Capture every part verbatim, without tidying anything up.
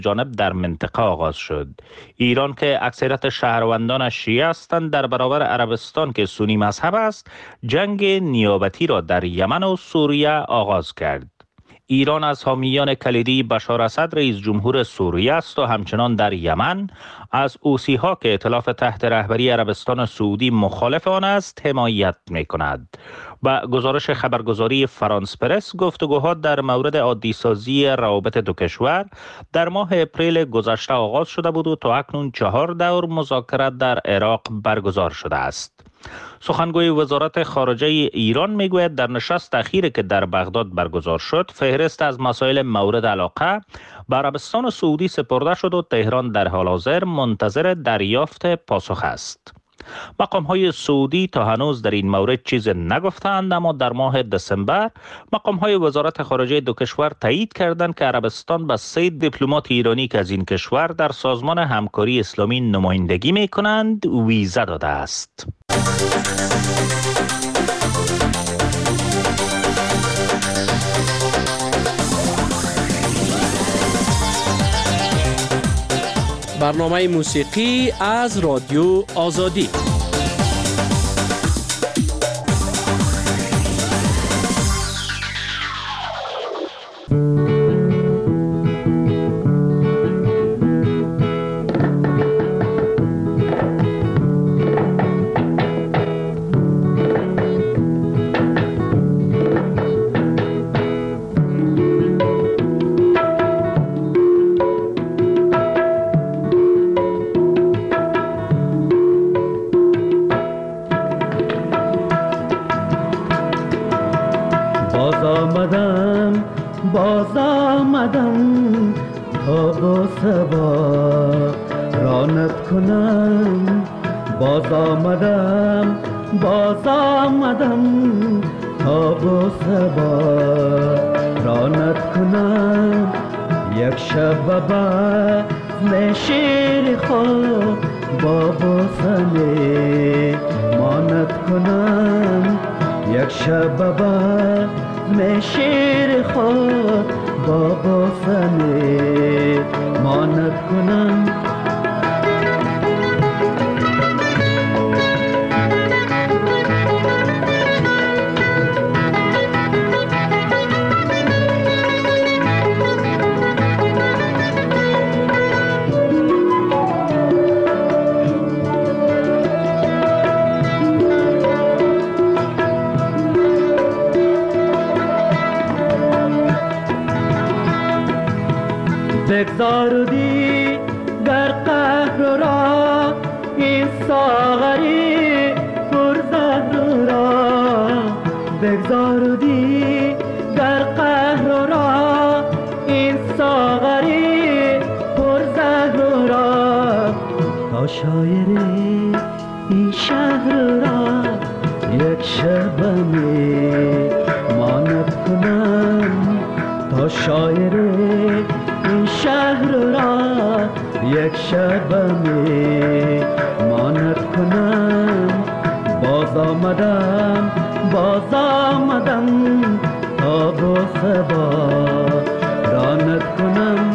جانب در منطقه آغاز شد. ایران که اکثریت شهروندانش شیعه هستند در برابر عربستان که سنی مذهب است، جنگ نیابتی را در یمن و سوریه آغاز کرد. ایران از حامیان کلیدی بشار اسد رئیس جمهور سوریه است و همچنان در یمن از حوثی ها که ائتلاف تحت رهبری عربستان سعودی مخالف آن است حمایت می کند. با گزارش خبرگزاری فرانس پرس، گفتگوها در مورد عادی سازی روابط دو کشور در ماه اپریل گذشته آغاز شده بود و تا اکنون چهار دور مذاکرات در عراق برگزار شده است. سخنگوی وزارت خارجه ایران میگوید در نشست اخیری که در بغداد برگزار شد، فهرست از مسائل مورد علاقه به عربستان سعودی سپرده شد و تهران در حال حاضر منتظر دریافت پاسخ است. مقام های سعودی تا هنوز در این مورد چیز نگفتند، اما در ماه دسامبر مقام های وزارت خارجه دو کشور تایید کردند که عربستان به سه دیپلمات ایرانی که از این کشور در سازمان همکاری اسلامی نمایندگی می کنند ویزا داده است. برنامه موسیقی از رادیو آزادی. باز آمدم تا با سبا رانت کنم، باز آمدم باز آمدم تا با سبا رانت کنم. یک شب بزم شیر خواب با بوسنه مانت کنم، یک شب بزم شیر خواب با بوسنه مانت کنم. بگذاردی در قهر را این ساغری پرزهر را، بگذاردی در قهر را این ساغری پرزهر را، تا شاعر این شهر را یک شبنه مانت کنم، تا شاعر این شهر را یک شبنه مانت کنم. باز آمدم باز آمدم تا با صبا رانت کنم.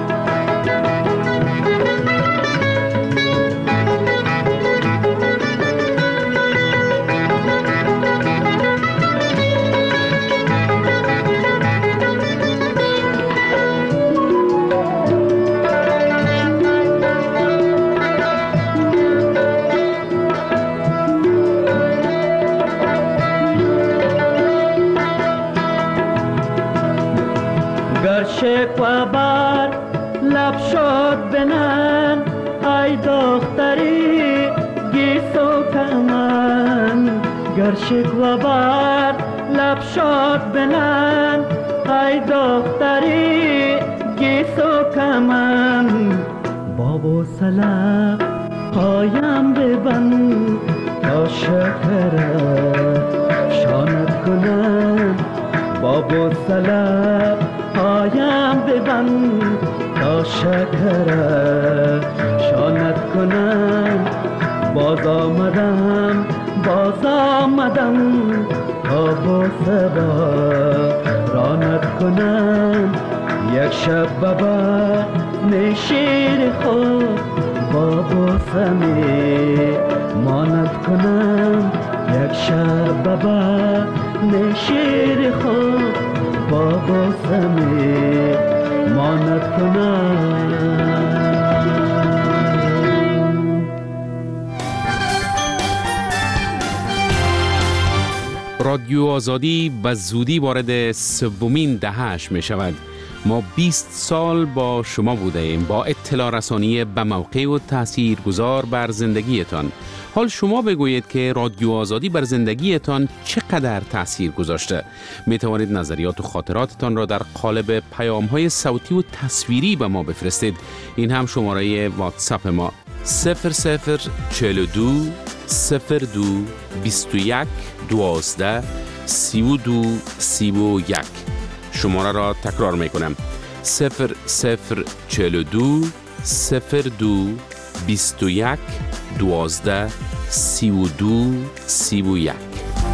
شکوه بر لب شد بنن ای دختری گیسو کمن، گر شکوه بر لب شد بنن ای دختری گیسو کمن، بابو سلام پایم ببند تا شکر شانت کنم، بابو سلام پایم ببند تا شکر شانت کنم. باز آمدم باز آمدم تا با صبا رانت کنم، یک شب بابا نه شیر خود با بوسمه ماند کنم یک شب بابا نه شیر خود با بوسمه ماند کنم. رادیو آزادی به زودی وارد سومین دهه‌اش می شود. ما بیست سال با شما بوده ایم، با اطلاع رسانی به موقع و تأثیر گذار بر زندگیتان. حال شما بگویید که رادیو آزادی بر زندگیتان چقدر تأثیر گذاشته. می توانید نظریات و خاطراتتان را در قالب پیام‌های صوتی و تصویری به ما بفرستید. این هم شماره واتساپ ما صفر صفر چهل و دو صفر دو بیست و یک دوازده سی و دو سی و یک. شماره را تکرار می کنم صفر صفر چهل و دو صفر دو بیست و یک دوازده سی و دو سی و یک.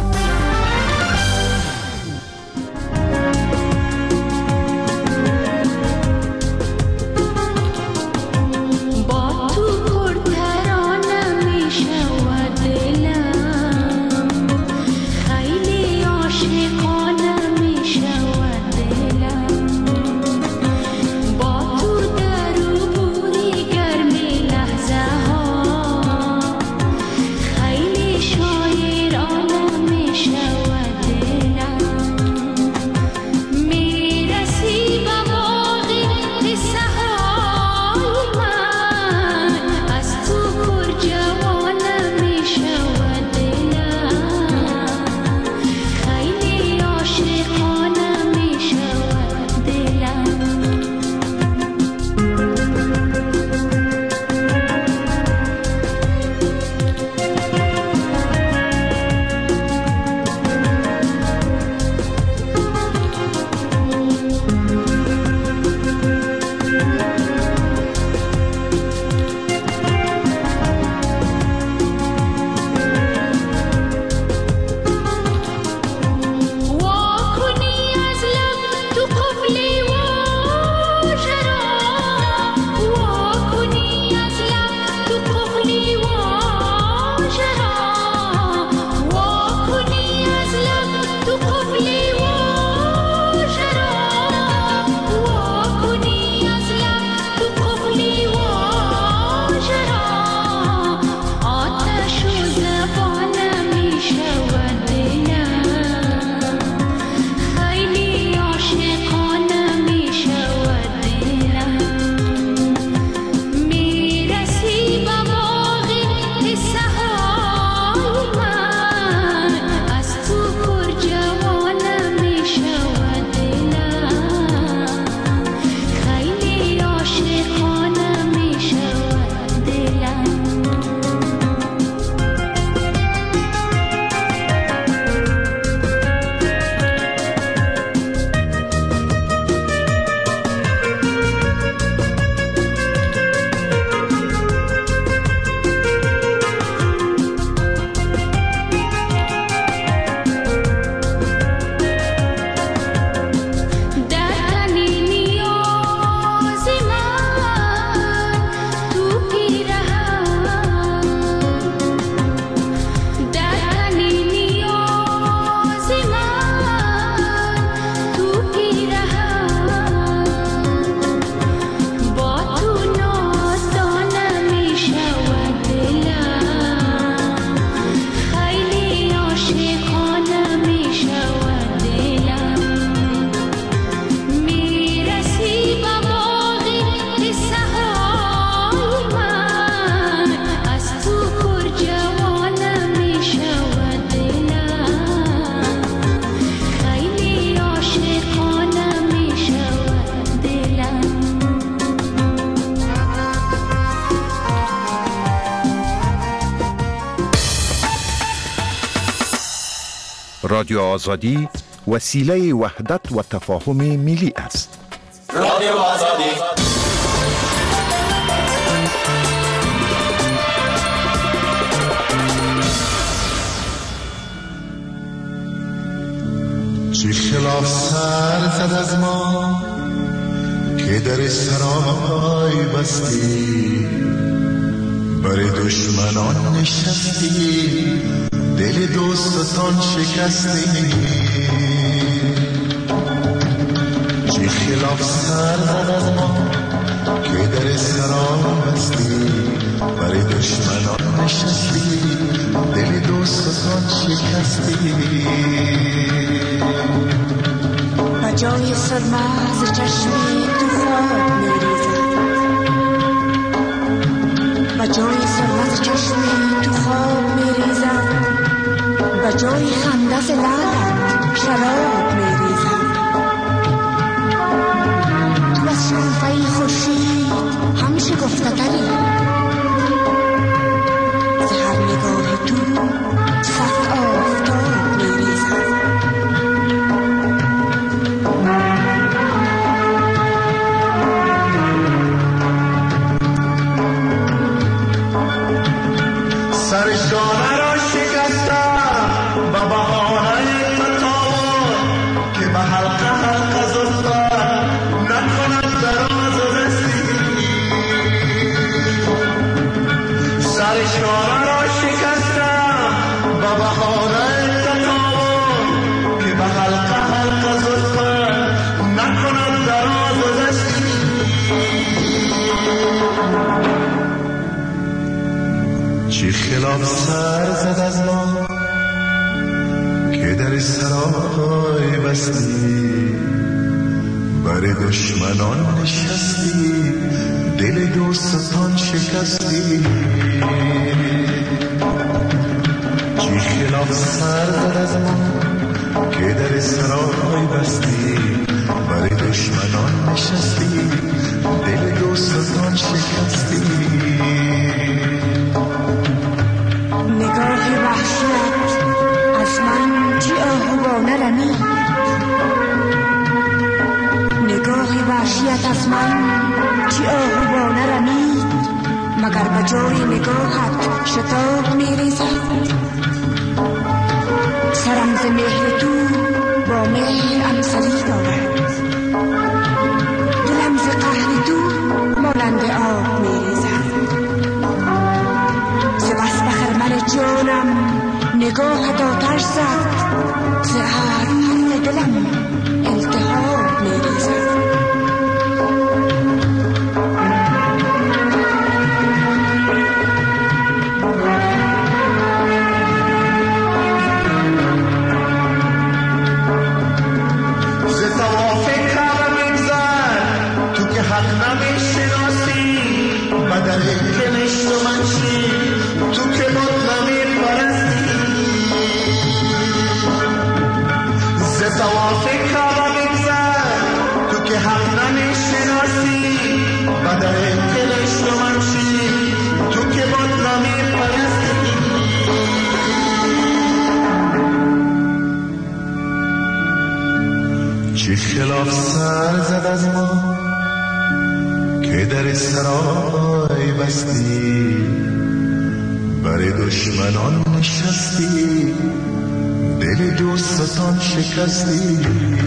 رادیو آزادی وسیله وحدت و تفاهم ملی است. رادیو آزادی چه خلاف سر زد از ما که که در سرای بستی، بر دشمنان نشستی، دل دوستان شکستی. چه خلاف سر زد از ما که در سرای بستی، بر دشمنان نشستی، دل دوستان شکستی. و جای سرما ز چشمی تو خواب میریزد، و جای سرما ز چشمی تو خواب میریزد، و جای خنده ز لبت شراب میریزد. تو از شنفه خورشید همیشه گفته تری، ز هر نگاه تو صد آفتاب میریزد. سرشانه را شکستم با بهانه تطاول، که به حلقه حلقه زلفت نکند دراز و دستی. سرشانه را شکستم با بهانه تطاول، که به حلقه حلقه زلفت نکند دراز و دستی. چی خلاف سر زد از ما که در سرای بستی، بر دشمنان نشستی، دل دوستان شکستی. چی خلاف سر زد از ما که در سرای بستی، بر دشمنان نشستی، دل دوستان شکستی. نگاه وحشت از من چی آهوانه رمید، نگاه وحشت از من چی آهوانه رمید، مگر به جای نگاهت شتاب میریزد. سرم ز مهر تو با مهر امسلی دارد، دلم ز قهر تو مانند آب میریزد. ز بس به خرمن جانم نگاهت آتش زد، ز هر حرف دلم التهاب میریزد. ز طواف کعبه می‌گذر تو که حق نمی‌شناسی، بدل کنش تو منشی تو که بود نمی‌پرستی. ز طواف کعبه می‌گذر تو که حق نمی‌شناسی، بدل کنش تو منشی تو که بود نمی‌پرستی. چی خلاف سر زد از ما که در سرای بستی، بر دشمنان نشستی، دل دوستان شکستی.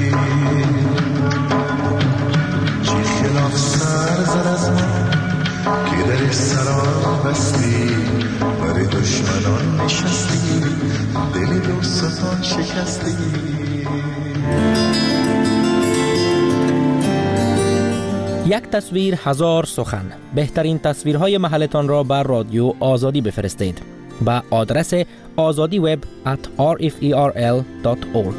چی خلاف سر زد از ما که در سرای بستی، بر دشمنان نشستی، دل دوستان شکستی. یک تصویر هزار سخن. بهترین تصویرهای محلتان را بر رادیو آزادی بفرستید به آدرس آزادی وب ات آر اف ای آر ال دات اورگ.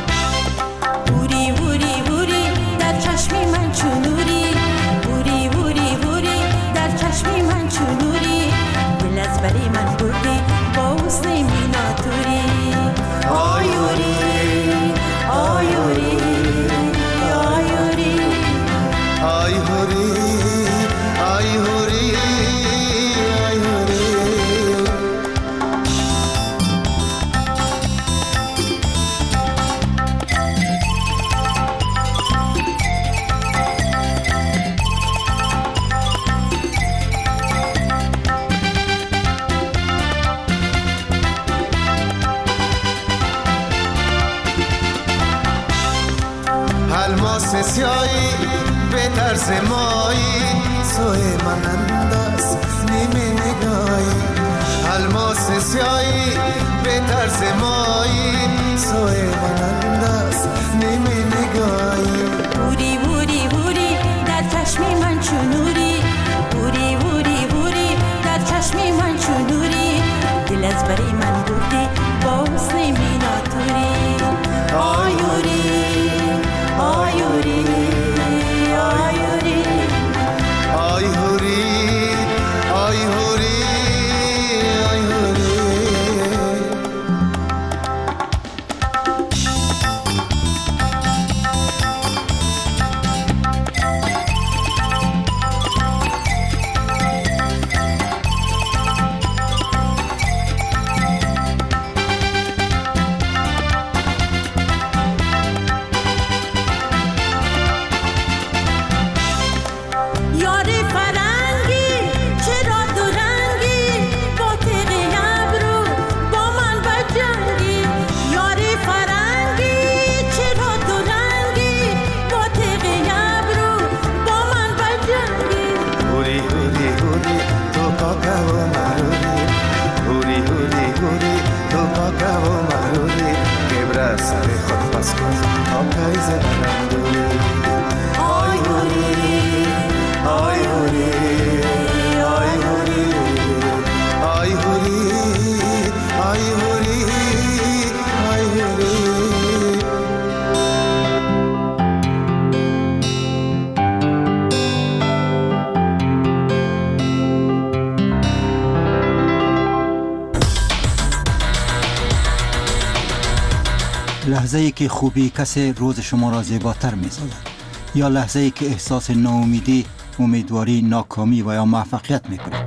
بوری بوری بوری در چشم من چون نوری، بوری بوری الماس سیایی به طرز مایی سوی من انداز نیمه نگاهی الماس سیایی به طرز مایی سوی من انداز نیمه نگاهی بوری بوری بوری در چشم من چونوری بوری بوری بوری در چشم من چونوری دل از بری من بودی با حسن میناتوری آیوری آیوری آیوری آیوری آیوری لحظه‌ای که خوبی کسی روز شما را زیباتر می‌سازد یا لحظه‌ای که احساس ناامیدی، امیدواری، ناکامی و یا موفقیت می‌کنید.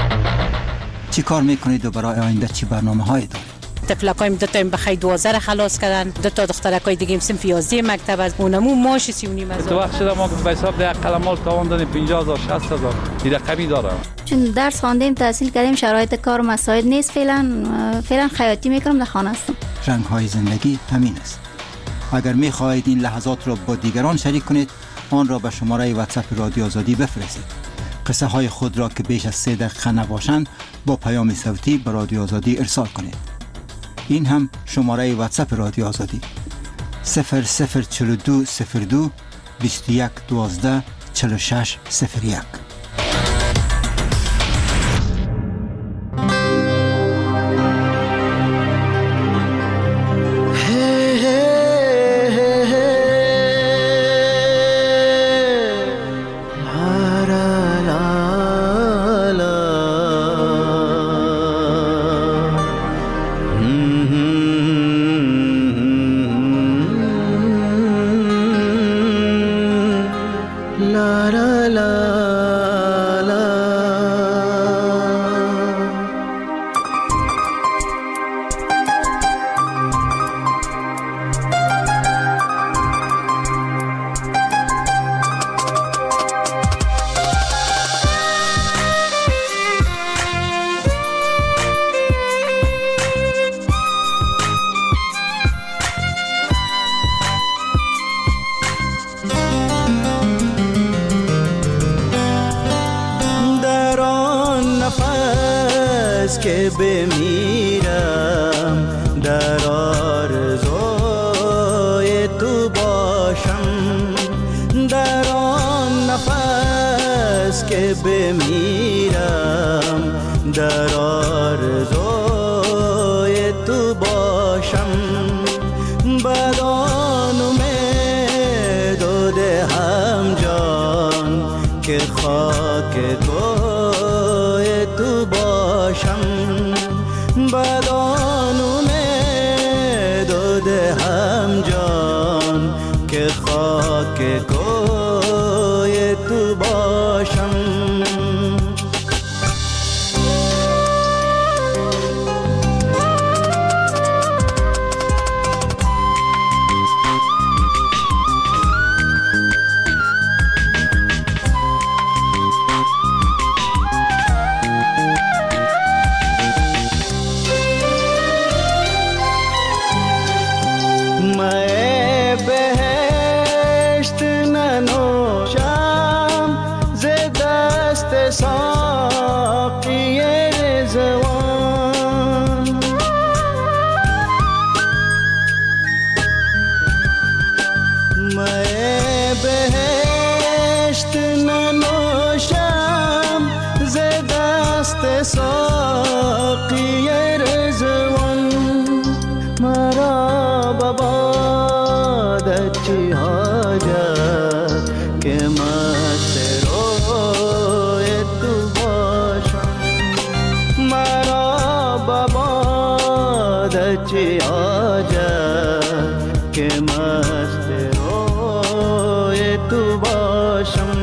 چی کار می‌کنید و برای آینده چی برنامه‌هایی دارید؟ طفلکایم دو تا بخی دوازده را خلاص کردن، دو تا دخترکای دیگه هم صنف یازده مکتب از اونمو ماش سی و نیم هزار. تو وقت شده ما به حساب ده قلمال تاوان پنجاه هزار شصت هزار این رقمی داره. چون درس خواندیم تحصیل کردیم شرایط کار مساعد نیست فعلا فعلا خیاطی میکنم در خانه هستم. رنگ‌های زندگی همین است. اگر می‌خواهید این لحظات را با دیگران شریک کنید آن را به شماره واتساپ رادیو آزادی بفرستید. قصه های خود را که بیش از سه دقیقه نباشند با پیام صوتی به رادیو آزادی ارسال کنید. این هم شماره واتساپ رادیو آزادی صفر صفر چهل و دو صفر دو بیست و یک دوازده چهل و شش صفر یک. که بمیرم در آرزوی تو باشم، در آن نفس که بمیرم در آرزوی تو باشم، بدان امید و دهم جان که خاک کوی تو باشم، بدان امید و دهم جان که خاک کوی تو باشم. آجا که مست روی تو باشم.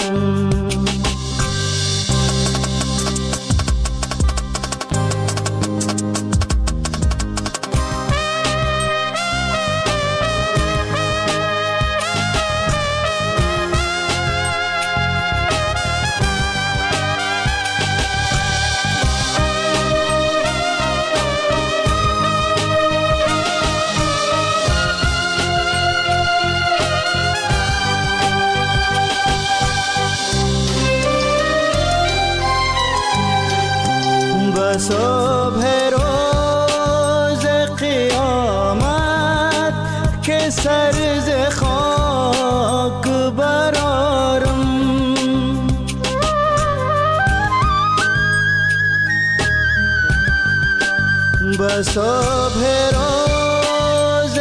صبح روز قیامت که سر ز خاک برارم، به صبح روز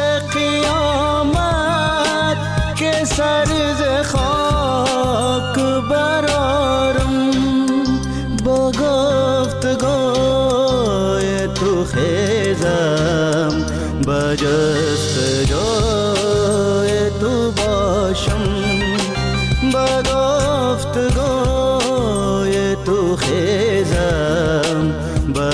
قیامت که سر ز خاک برارم، با گفتگوی تو خیزم با جستجوی تو باشم، با گفتگوی تو خیزم با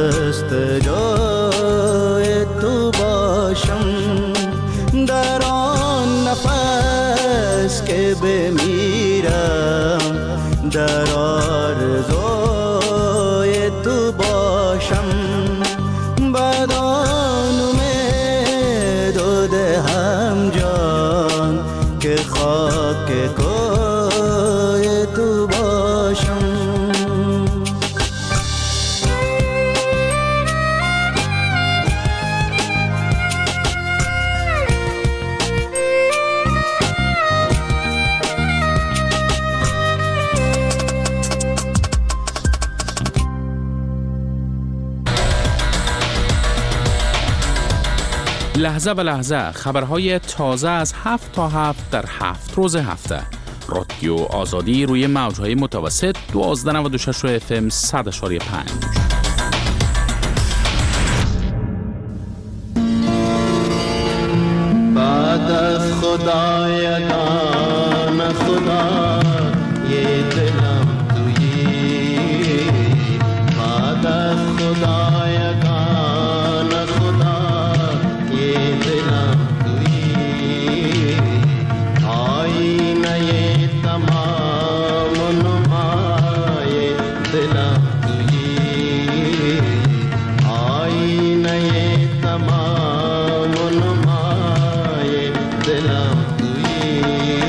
جستجوی تو باشم، در آن نفس که بمیرم در آرزوی تو باشم، بدان امید و دهم جان که خاک کوی تو باشم. لحظه به لحظه خبرهای تازه از هفت تا هفت در هفت روز هفته. رادیو آزادی روی موجهای متوسط دوازده نود و شش اف ام صد اشاری پنج. بعد از خدایگان خدا یه دلم تویی، بعد از خدایگان خدا یه دلم تویی، آینه تمام نمای دلم تویی، آینه تمام نمای دلم تویی.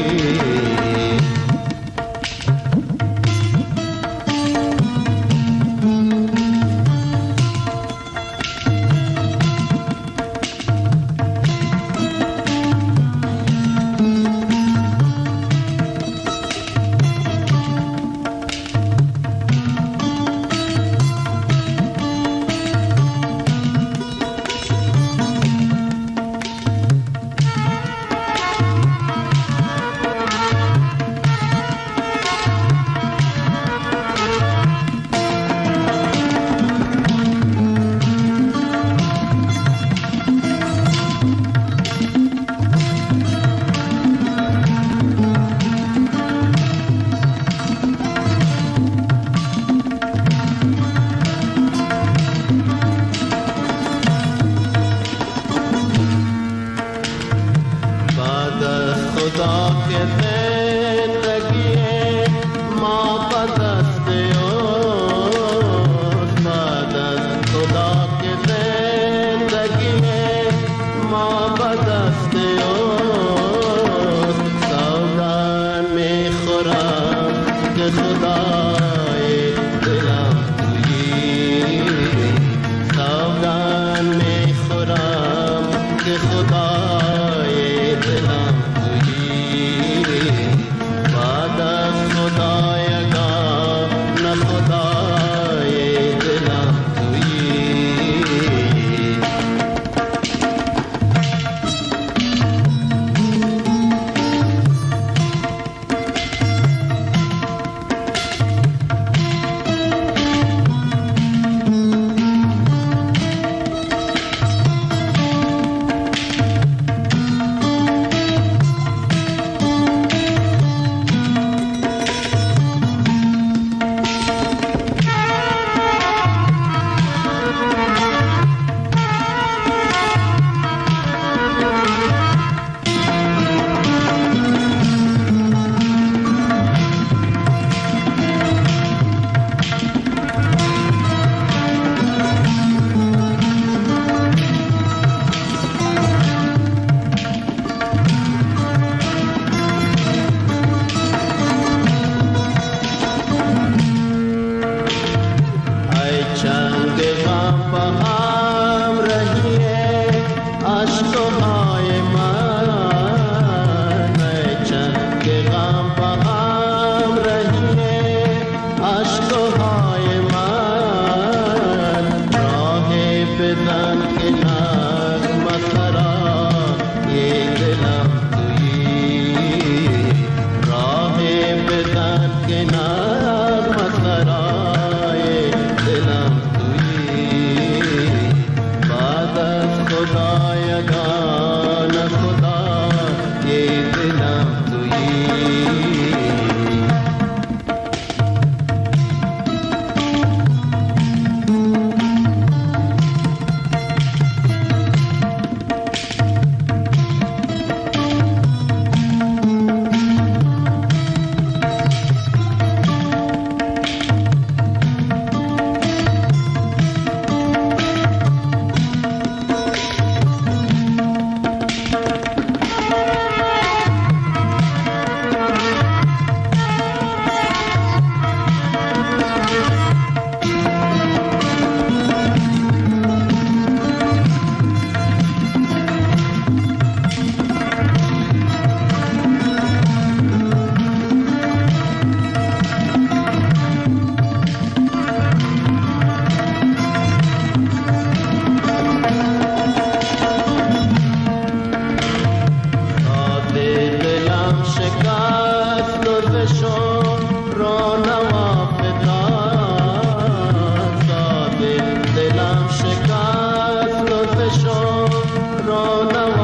را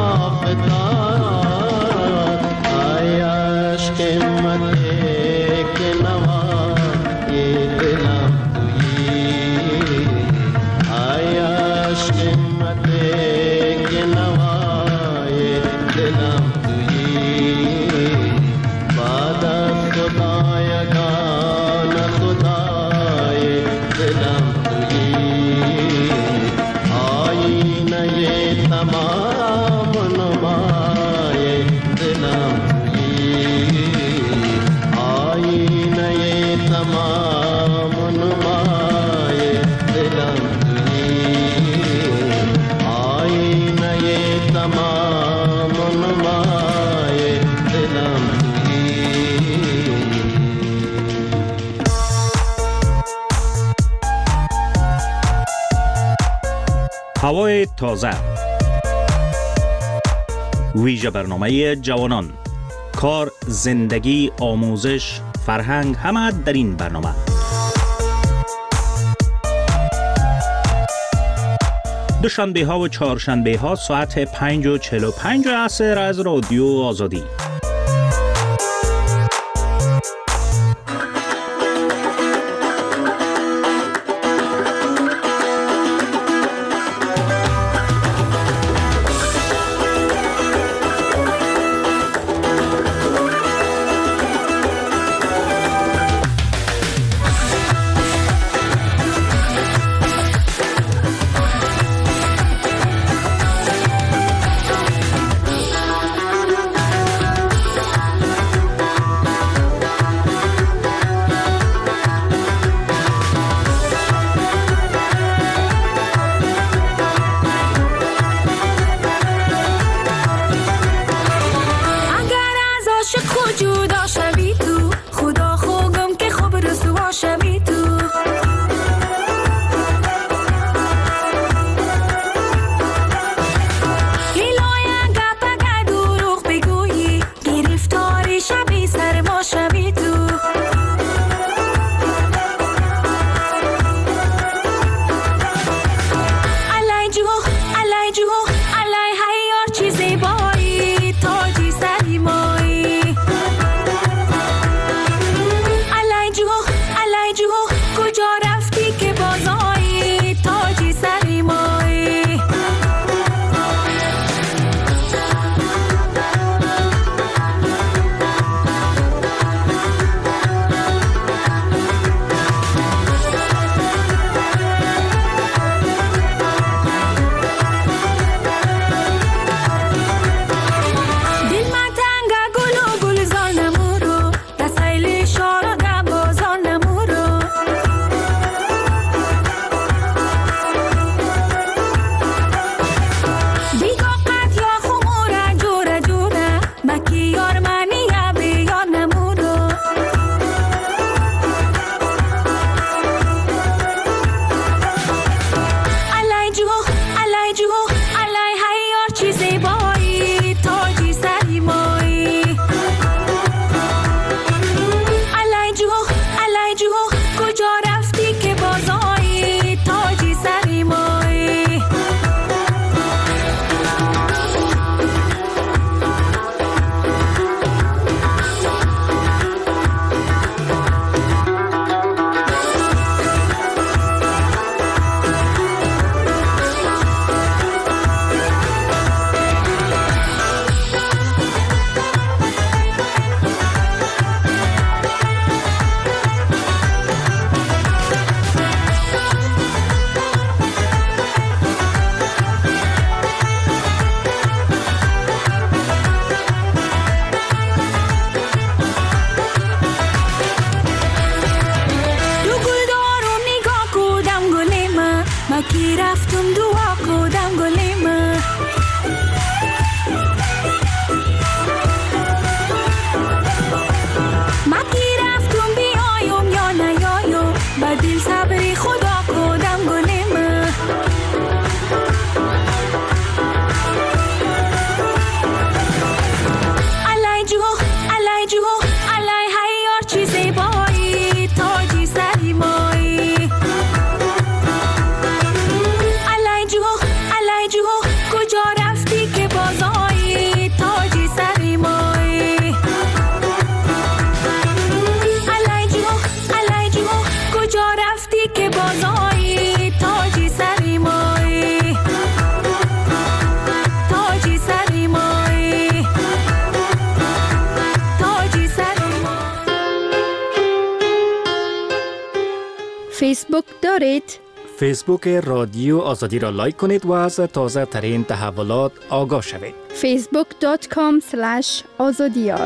نوافتاد آی عشق مته که نوای دلم تویی آی عشق مته که نوای دلم تویی بعد از خدایگان خدای دلم تویی آینه تمام نمای دلم تویی آینه تمام نمای دلم تویی آینه تمام نمای دلم هوای تازه، ویژه برنامه جوانان، کار، زندگی، آموزش، فرهنگ، همه در این برنامه. دوشنبه ها و چهارشنبه ها ساعت پنج و چهل و پنج عصر از رادیو آزادی. فیسبوک دارید؟ فیسبوک رادیو آزادی را لایک کنید و از تازه ترین تحولات آگاه شوید. فیسبوک دات کام اسلش آزادیار.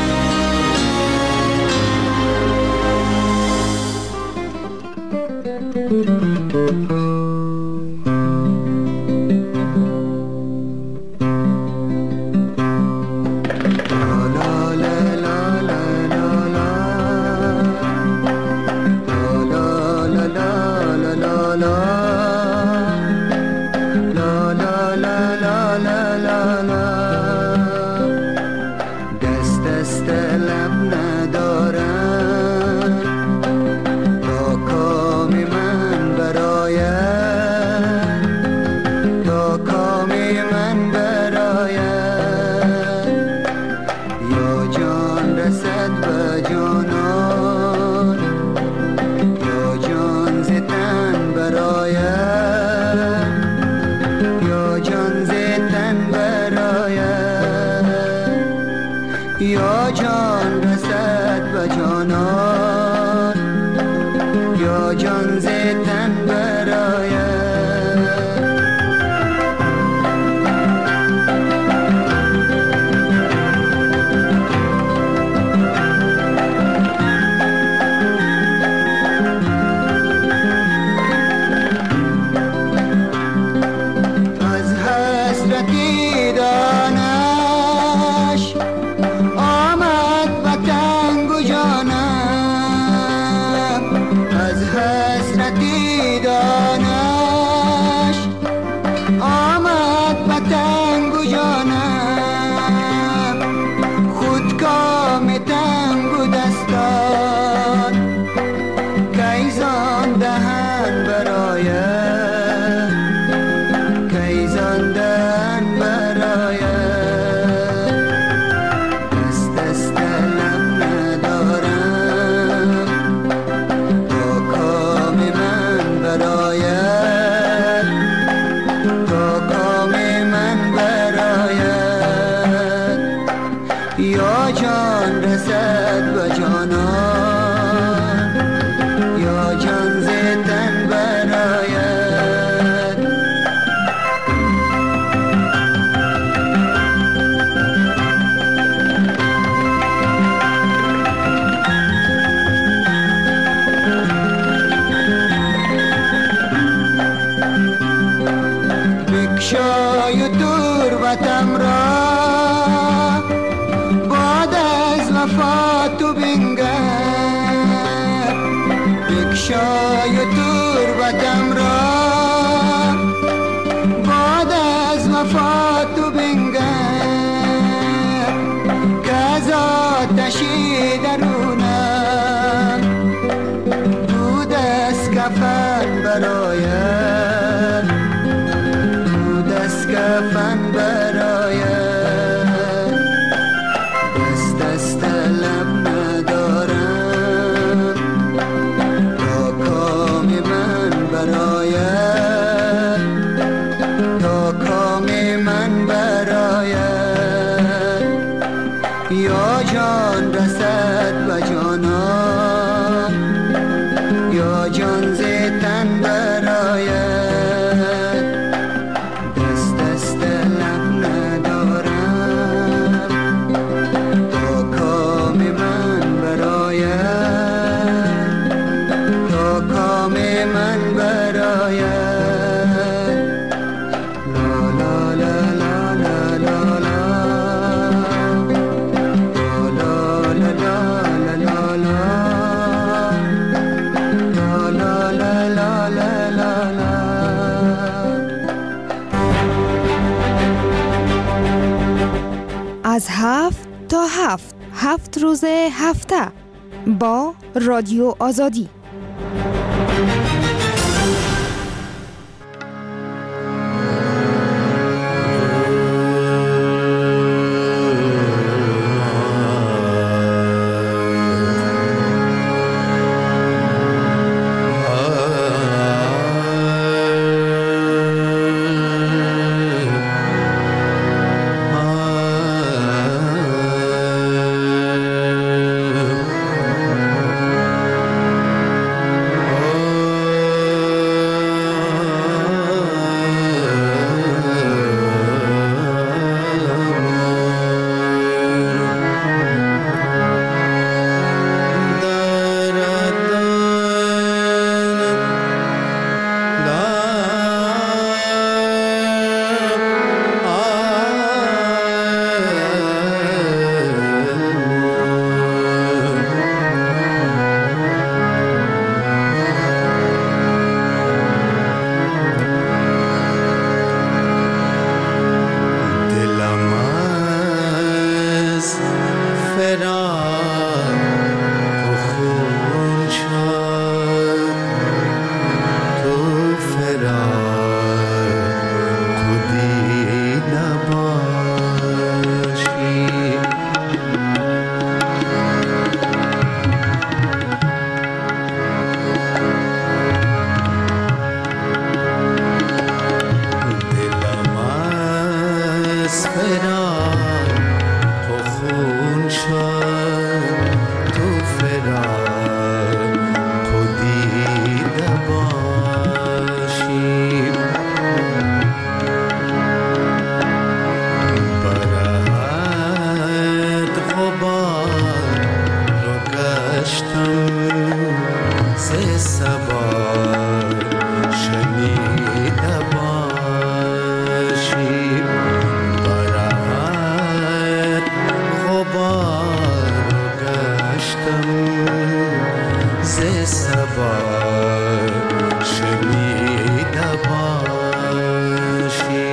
از هفت تا هفت هفت روز هفته با رادیو آزادی. از فرار تو خون شد تو فرار تو دیده باشی برد غبار رو گشتم سه سبار شنیده باشی برد غبار رو گشتم سه سبار شنیده باشی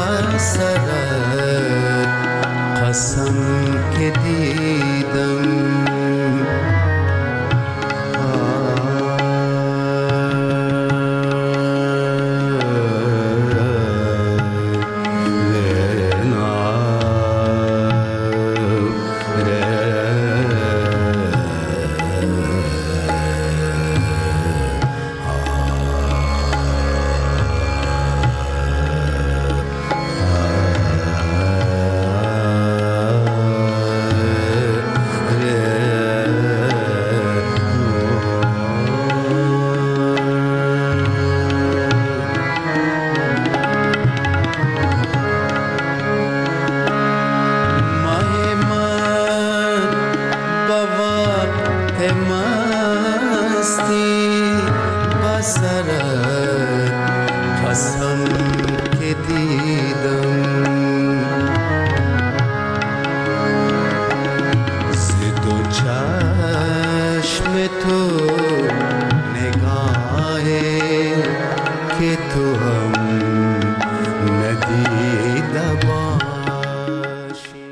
قسم که دیدم